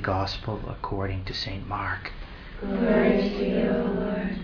Gospel according to St. Mark. Glory to you, O Lord.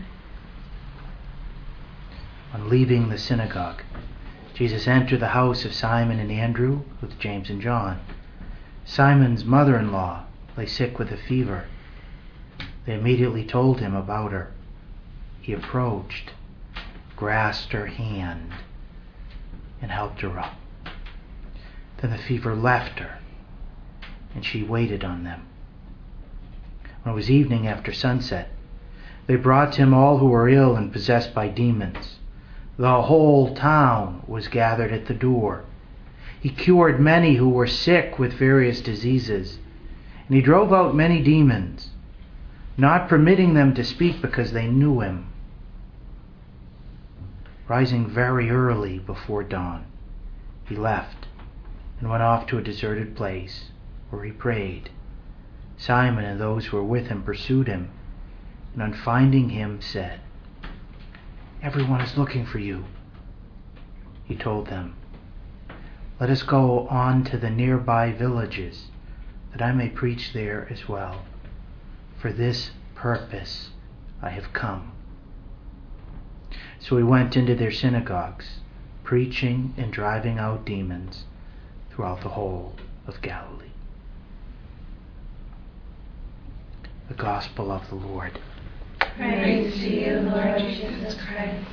On leaving the synagogue, Jesus entered the house of Simon and Andrew with James and John. Simon's mother-in-law lay sick with a fever. They immediately told him about her. He approached, grasped her hand, and helped her up. Then the fever left her, and she waited on them. When it was evening after sunset, they brought to him all who were ill and possessed by demons. The whole town was gathered at the door. He cured many who were sick with various diseases, and he drove out many demons, not permitting them to speak because they knew him. Rising very early before dawn, he left and went off to a deserted place where he prayed. Simon and those who were with him pursued him, and on finding him said, "Everyone is looking for you." He told them, "Let us go on to the nearby villages, that I may preach there as well. For this purpose I have come." So he went into their synagogues, preaching and driving out demons throughout the whole of Galilee. The Gospel of the Lord. Praise to you, Lord Jesus Christ.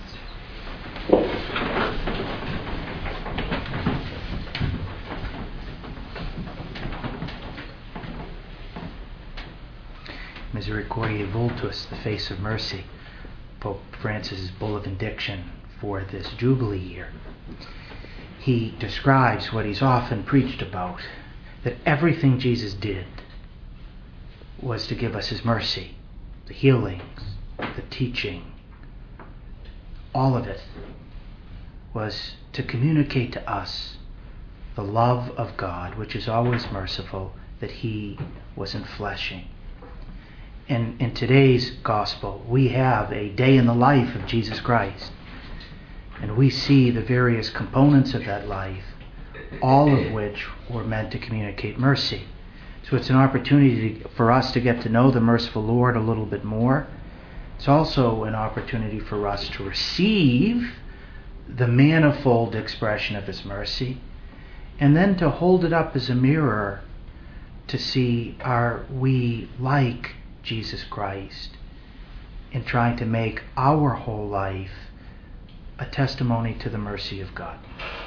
Misericordiae Vultus, the face of mercy, Pope Francis's bull of indiction for this Jubilee year. He describes what he's often preached about, that everything Jesus did was to give us his mercy, the healings, the teaching. All of it was to communicate to us the love of God, which is always merciful, that he was enfleshing. And in today's gospel, we have a day in the life of Jesus Christ. And we see the various components of that life, all of which were meant to communicate mercy. So it's an opportunity for us to get to know the merciful Lord a little bit more. It's also an opportunity for us to receive the manifold expression of his mercy, and then to hold it up as a mirror to see, are we like Jesus Christ in trying to make our whole life a testimony to the mercy of God.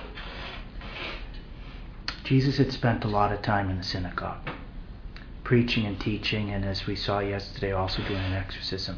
Jesus had spent a lot of time in the synagogue, preaching and teaching, and as we saw yesterday, also doing an exorcism.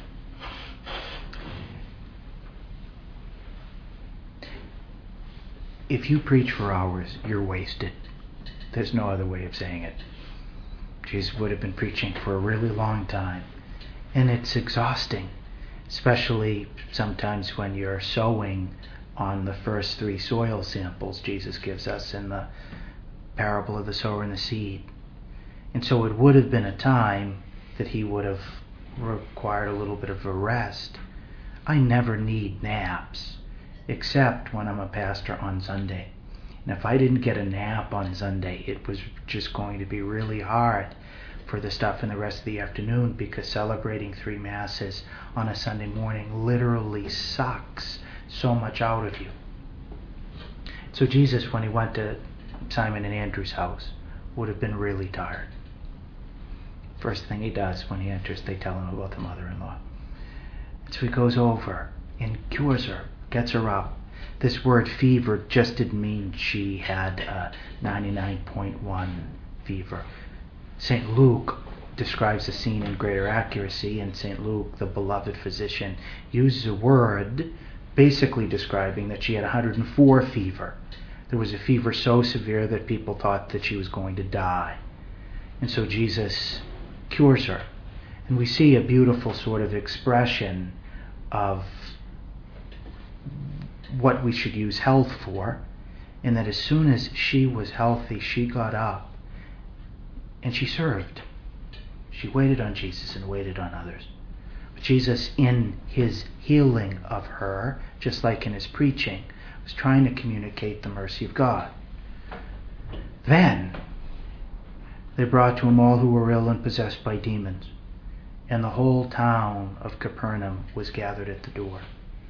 If you preach for hours, you're wasted. There's no other way of saying it. Jesus would have been preaching for a really long time. And it's exhausting, especially sometimes when you're sowing on the first 3 soil samples Jesus gives us in the parable of the sower and the seed. And so it would have been a time that he would have required a little bit of a rest. I never need naps, except when I'm a pastor on Sunday. And if I didn't get a nap on Sunday, it was just going to be really hard for the stuff in the rest of the afternoon, because celebrating 3 Masses on a Sunday morning literally sucks so much out of you. So Jesus, when he went to Simon and Andrew's house, would have been really tired. First thing he does when he enters, they tell him about the mother-in-law. So he goes over and cures her, gets her up. This word fever just didn't mean she had 99.1 fever. St. Luke describes the scene in greater accuracy, and St. Luke, the beloved physician, uses a word basically describing that she had 104 fever. There was a fever so severe that people thought that she was going to die. And so Jesus cures her. And we see a beautiful sort of expression of what we should use health for, in that as soon as she was healthy, she got up and she served. She waited on Jesus and waited on others. But Jesus, in his healing of her, just like in his preaching, was trying to communicate the mercy of God. Then They brought to him all who were ill and possessed by demons, and the whole town of Capernaum was gathered at the door.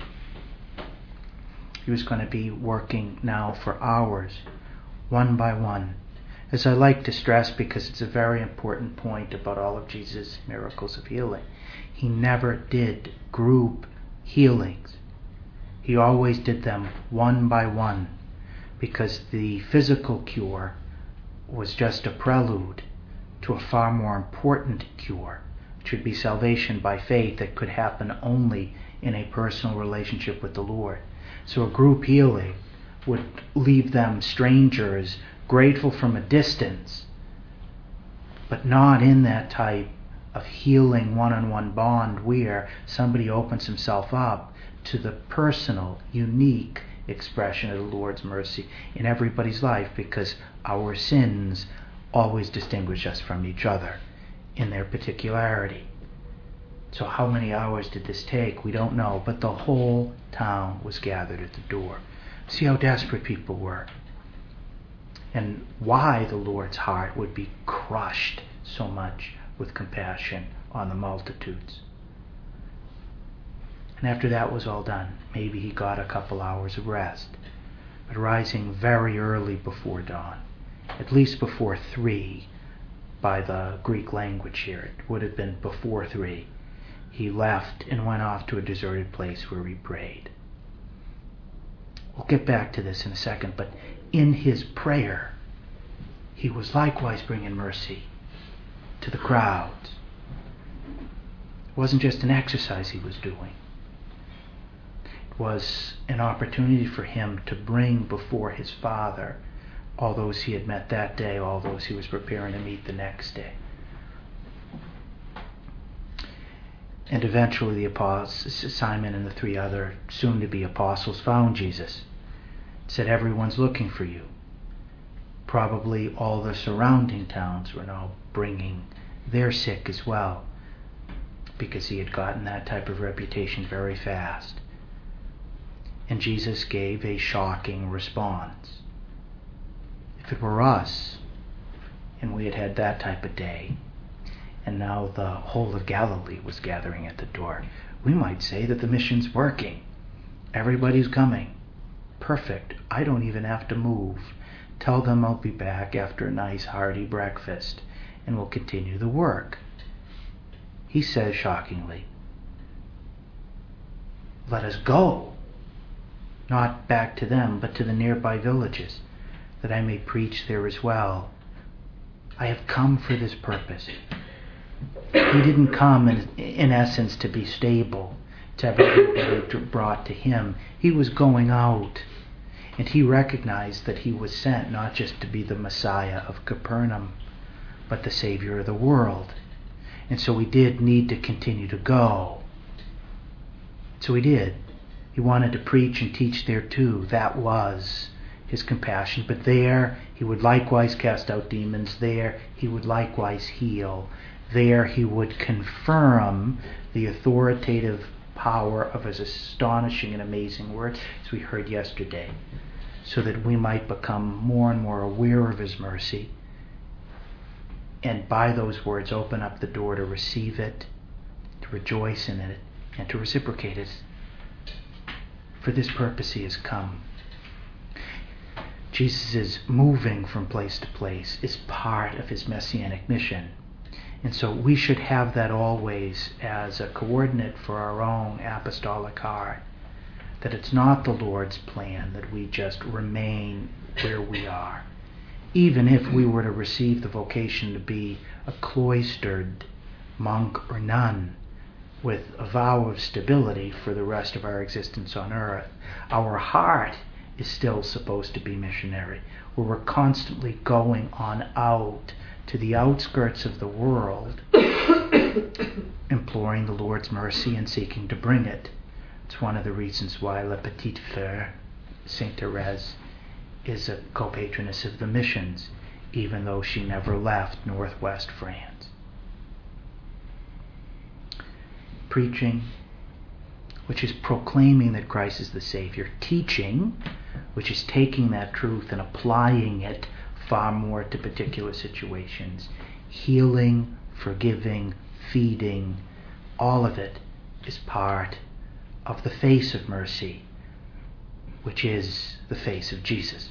He was going to be working now for hours, one by one. As I like to stress, because it's a very important point about all of Jesus' miracles of healing, he never did group healings. He always did them one by one, because the physical cure was just a prelude to a far more important cure, which would be salvation by faith that could happen only in a personal relationship with the Lord. So a group healing would leave them strangers, grateful from a distance, but not in that type of healing one-on-one bond where somebody opens himself up to the personal, unique expression of the Lord's mercy in everybody's life, because our sins always distinguish us from each other in their particularity. So how many hours did this take? We don't know, but the whole town was gathered at the door. See how desperate people were, and why the Lord's heart would be crushed so much with compassion on the multitudes. And after that was all done, maybe he got a couple hours of rest. But rising very early before dawn, at least before 3 by the Greek language here, it would have been before 3, he left and went off to a deserted place where he prayed. We'll get back to this in a second, but in his prayer, he was likewise bringing mercy to the crowds. It wasn't just an exercise he was doing. It was an opportunity for him to bring before his Father all those he had met that day, all those he was preparing to meet the next day. And eventually the apostles, Simon and the 3 other soon-to-be apostles, found Jesus. Said, everyone's looking for you. Probably all the surrounding towns were now bringing their sick as well, because he had gotten that type of reputation very fast. And Jesus gave a shocking response. If it were us, and we had had that type of day, and now the whole of Galilee was gathering at the door, we might say that the mission's working. Everybody's coming. Perfect. I don't even have to move. Tell them I'll be back after a nice hearty breakfast, and we'll continue the work. He says shockingly, let us go, not back to them, but to the nearby villages, that I may preach there as well. I have come for this purpose. He didn't come in essence to be stable, to have everybody brought to him. He was going out, and he recognized that he was sent not just to be the Messiah of Capernaum, but the Savior of the world. And so he did need to continue to go. So he did. He wanted to preach and teach there too. That was his compassion. But there he would likewise cast out demons. There he would likewise heal. There he would confirm the authoritative power of his astonishing and amazing words, as we heard yesterday, so that we might become more and more aware of his mercy, and by those words open up the door to receive it, to rejoice in it, and to reciprocate it. For this purpose he has come. Jesus' moving from place to place is part of his messianic mission. And so we should have that always as a coordinate for our own apostolic heart, that it's not the Lord's plan that we just remain where we are. Even if we were to receive the vocation to be a cloistered monk or nun with a vow of stability for the rest of our existence on earth, our heart is still supposed to be missionary, where we're constantly going on out to the outskirts of the world, imploring the Lord's mercy and seeking to bring it. It's one of the reasons why La Petite Fleur, Saint Therese, is a co-patroness of the missions, even though she never left northwest France. Preaching, which is proclaiming that Christ is the Savior. Teaching, which is taking that truth and applying it far more to particular situations. Healing, forgiving, feeding, all of it is part of the face of mercy, which is the face of Jesus.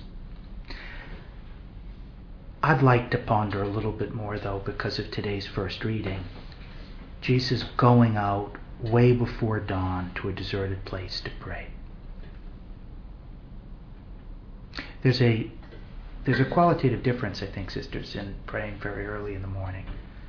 I'd like to ponder a little bit more, though, because of today's first reading. Jesus going out way before dawn to a deserted place to pray. There's a qualitative difference, I think, sisters, in praying very early in the morning.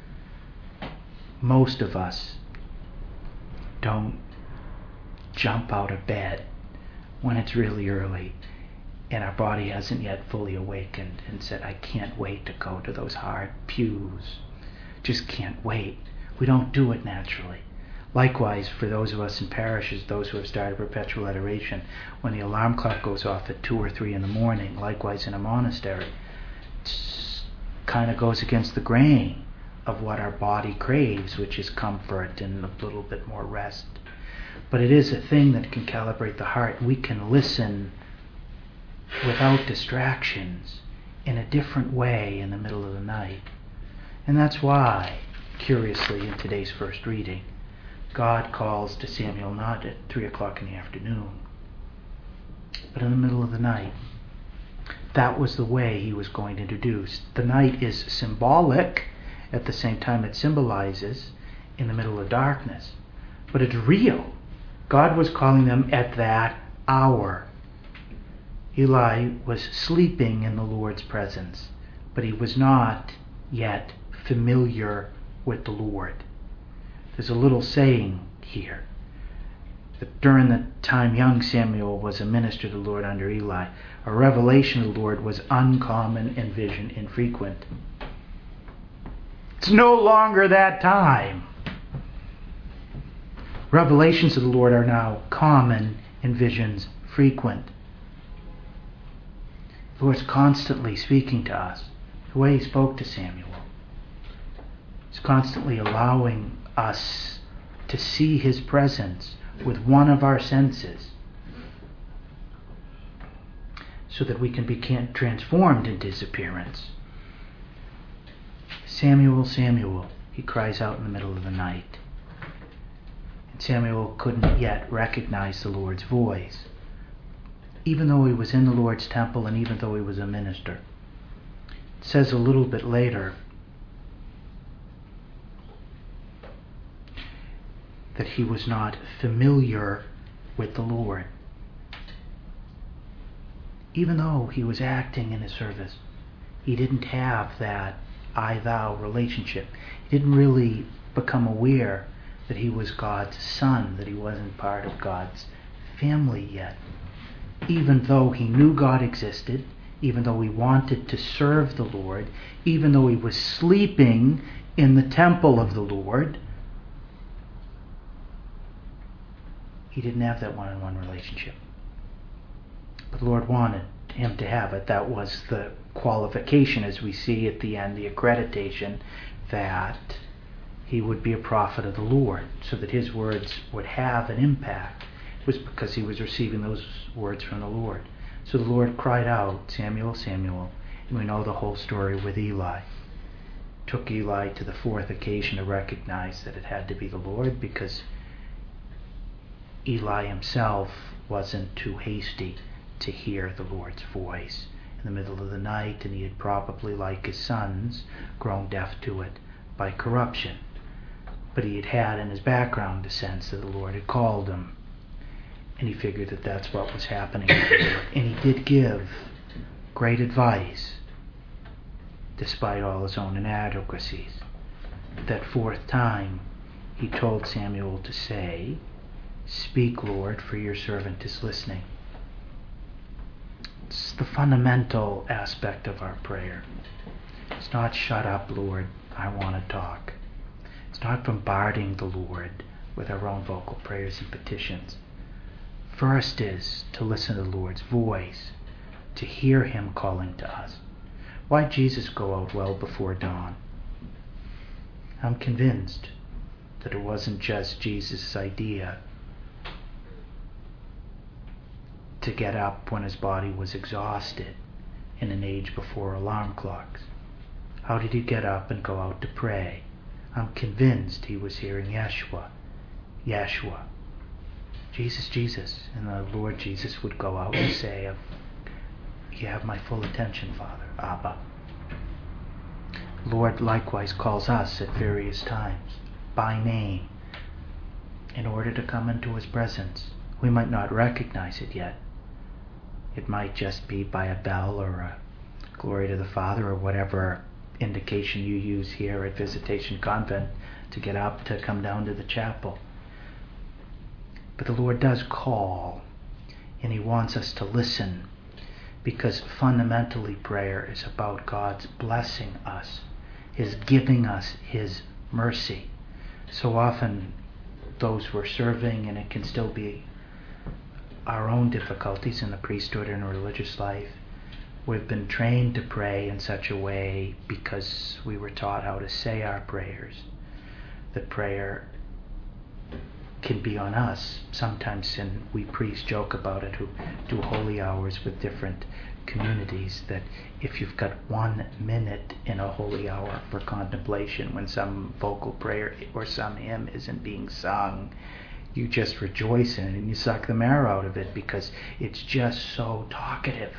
Most of us don't jump out of bed when it's really early and our body hasn't yet fully awakened and said, I can't wait to go to those hard pews. Just can't wait. We don't do it naturally. Likewise, for those of us in parishes, those who have started perpetual adoration, when the alarm clock goes off at 2 or 3 in the morning, likewise in a monastery, it kind of goes against the grain of what our body craves, which is comfort and a little bit more rest. But it is a thing that can calibrate the heart. We can listen without distractions in a different way in the middle of the night. And that's why, curiously, in today's first reading, God calls to Samuel not at 3 o'clock in the afternoon, but in the middle of the night. That was the way he was going to introduce. The night is symbolic, at the same time it symbolizes in the middle of darkness. But it's real. God was calling them at that hour. Eli was sleeping in the Lord's presence, but he was not yet familiar with the Lord. There's a little saying here that during the time young Samuel was a minister to the Lord under Eli, a revelation of the Lord was uncommon and vision infrequent. It's no longer that time. Revelations of the Lord are now common and visions frequent. The Lord's constantly speaking to us the way he spoke to Samuel. He's constantly allowing us to see his presence with one of our senses so that we can be transformed into his appearance. Samuel, Samuel, he cries out in the middle of the night. And Samuel couldn't yet recognize the Lord's voice, even though he was in the Lord's temple and even though he was a minister. It says a little bit later that he was not familiar with the Lord. Even though he was acting in his service, he didn't have that I-thou relationship. He didn't really become aware that he was God's son, that he wasn't part of God's family yet. Even though he knew God existed, even though he wanted to serve the Lord, even though he was sleeping in the temple of the Lord, he didn't have that one-on-one relationship. But the Lord wanted him to have it. That was the qualification, as we see at the end, the accreditation, that he would be a prophet of the Lord, so that his words would have an impact. It was because he was receiving those words from the Lord. So the Lord cried out, Samuel, Samuel, and we know the whole story with Eli. It took Eli to the 4th occasion to recognize that it had to be the Lord, because Eli himself wasn't too hasty to hear the Lord's voice in the middle of the night, and he had probably, like his sons, grown deaf to it by corruption. But he had in his background the sense that the Lord had called him, and he figured that that's what was happening. And he did give great advice, despite all his own inadequacies. That 4th time, he told Samuel to say, Speak, Lord, for your servant is listening. It's the fundamental aspect of our prayer. It's not, shut up, Lord, I want to talk. It's not bombarding the Lord with our own vocal prayers and petitions. First is to listen to the Lord's voice, to hear him calling to us. Why did Jesus go out well before dawn? I'm convinced that it wasn't just Jesus' idea to get up when his body was exhausted in an age before alarm clocks. How did he get up and go out to pray? I'm convinced he was hearing Yeshua, Yeshua, Jesus, Jesus. And the Lord Jesus would go out and say, you have my full attention, Father, Abba. Lord likewise calls us at various times by name in order to come into his presence. We might not recognize it yet. It might just be by a bell or a glory to the Father or whatever indication you use here at Visitation Convent to get up to come down to the chapel. But the Lord does call, and he wants us to listen, because fundamentally prayer is about God's blessing us, his giving us his mercy. So often those we're serving, and it can still be our own difficulties in the priesthood and religious life, we've been trained to pray in such a way because we were taught how to say our prayers. That prayer can be on us sometimes, and we priests joke about it who do holy hours with different communities, that if you've got 1 minute in a holy hour for contemplation when some vocal prayer or some hymn isn't being sung, you just rejoice in it and you suck the marrow out of it because it's just so talkative.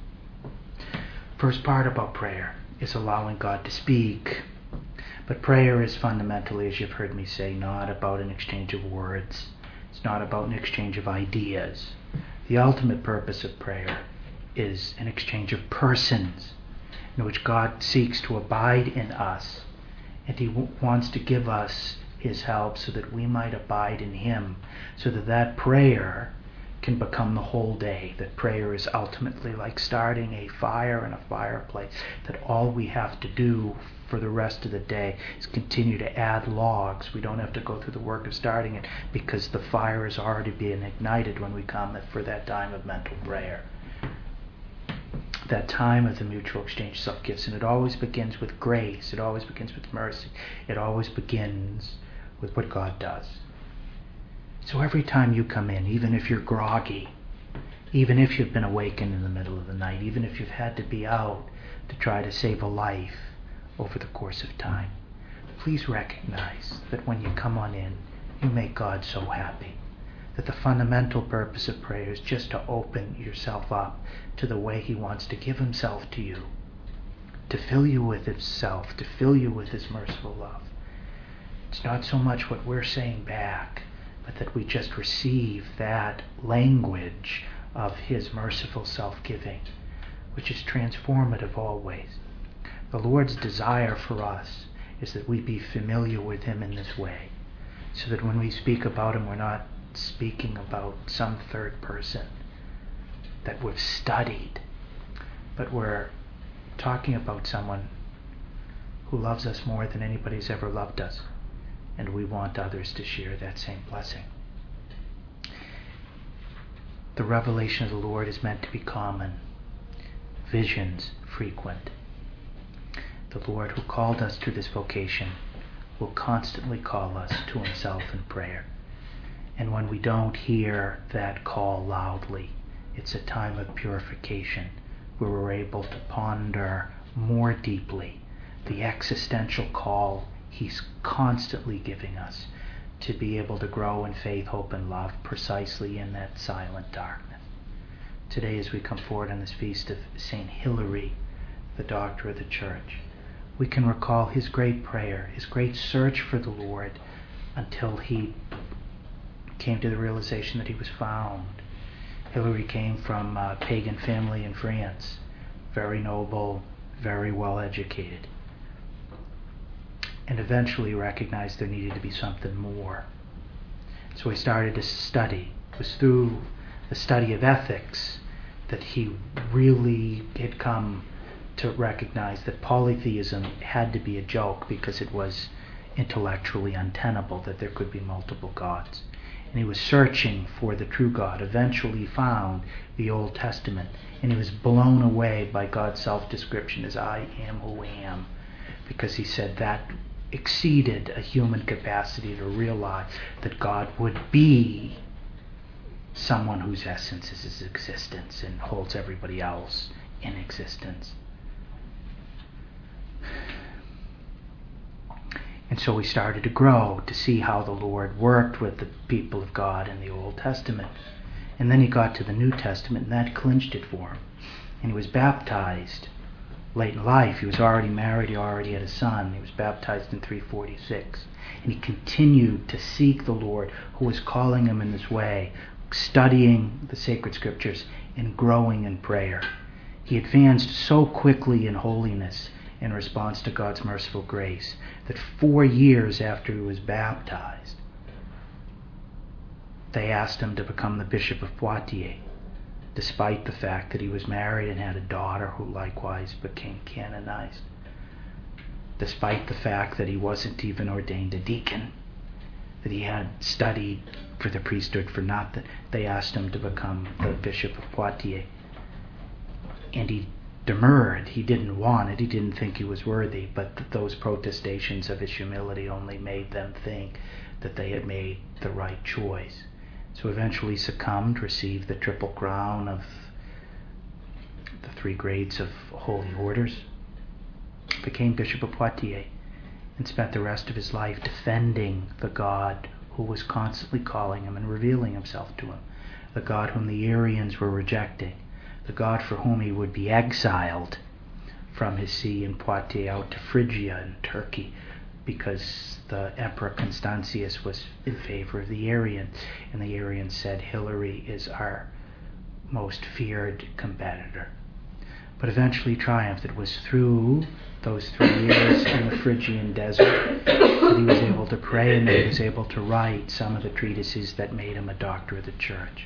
First part about prayer is allowing God to speak. But prayer is fundamentally, as you've heard me say, not about an exchange of words. It's not about an exchange of ideas. The ultimate purpose of prayer is an exchange of persons in which God seeks to abide in us, and he wants to give us his help so that we might abide in him, so that that prayer can become the whole day. That prayer is ultimately like starting a fire in a fireplace, that all we have to do for the rest of the day is continue to add logs. We don't have to go through the work of starting it because the fire is already being ignited when we come for that time of mental prayer. That time of the mutual exchange of self-gifts. And it always begins with grace. It always begins with mercy. It always begins with what God does. So every time you come in, even if you're groggy, even if you've been awakened in the middle of the night, even if you've had to be out to try to save a life over the course of time, please recognize that when you come on in, you make God so happy. That the fundamental purpose of prayer is just to open yourself up to the way he wants to give himself to you, to fill you with himself, to fill you with his merciful love. It's not so much what we're saying back, but that we just receive that language of his merciful self-giving, which is transformative always. The Lord's desire for us is that we be familiar with him in this way, so that when we speak about him, we're not speaking about some third person that we've studied, but we're talking about someone who loves us more than anybody's ever loved us, and we want others to share that same blessing. The revelation of the Lord is meant to be common, visions frequent. The Lord who called us to this vocation will constantly call us to himself in prayer. And when we don't hear that call loudly, it's a time of purification where we're able to ponder more deeply the existential call he's constantly giving us to be able to grow in faith, hope, and love precisely in that silent darkness. Today, as we come forward on this feast of St. Hilary, the doctor of the Church, we can recall his great prayer, his great search for the Lord until he came to the realization that he was found. Hilary came from a pagan family in France, very noble, very well educated, and eventually recognized there needed to be something more. So he started to study. It was through the study of ethics that he really had come to recognize that polytheism had to be a joke because it was intellectually untenable, that there could be multiple gods. And he was searching for the true God. Eventually he found the Old Testament, and he was blown away by God's self-description as I am who am, because he said that exceeded a human capacity to realize that God would be someone whose essence is his existence and holds everybody else in existence. And so we started to grow, to see how the Lord worked with the people of God in the Old Testament. And then he got to the New Testament, and that clinched it for him. And he was baptized late in life. He was already married, he already had a son. He was baptized in 346. And he continued to seek the Lord, who was calling him in this way, studying the sacred scriptures and growing in prayer. He advanced so quickly in holiness in response to God's merciful grace that 4 years after he was baptized, they asked him to become the Bishop of Poitiers, despite the fact that he was married and had a daughter who likewise became canonized, despite the fact that he wasn't even ordained a deacon, that he had studied for the priesthood for nothing. They asked him to become the Bishop of Poitiers. And he demurred. He didn't want it. He didn't think he was worthy. But those protestations of his humility only made them think that they had made the right choice. So eventually succumbed, received the triple crown of the 3 grades of holy orders, became Bishop of Poitiers, and spent the rest of his life defending the God who was constantly calling him and revealing himself to him, the God whom the Arians were rejecting, the God for whom he would be exiled from his see in Poitiers out to Phrygia in Turkey, because the Emperor Constantius was in favor of the Arians, and the Arians said, Hilary is our most feared competitor. But eventually triumphed. It was through those 3 years in the Phrygian desert that he was able to pray, and that he was able to write some of the treatises that made him a doctor of the church.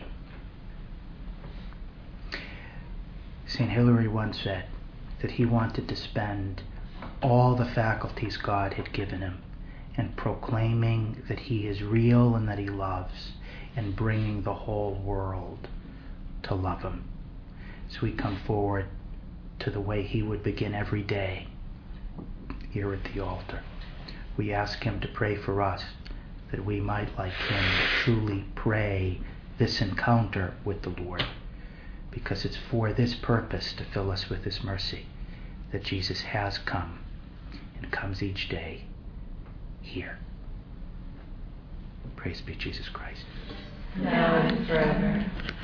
St. Hilary once said that he wanted to spend all the faculties God had given him in proclaiming that he is real and that he loves, and bringing the whole world to love him. So we come forward to the way he would begin every day here at the altar. We ask him to pray for us, that we might, like him, truly pray this encounter with the Lord, because it's for this purpose, to fill us with his mercy, that Jesus has come and comes each day here. Praise be Jesus Christ. Now and forever.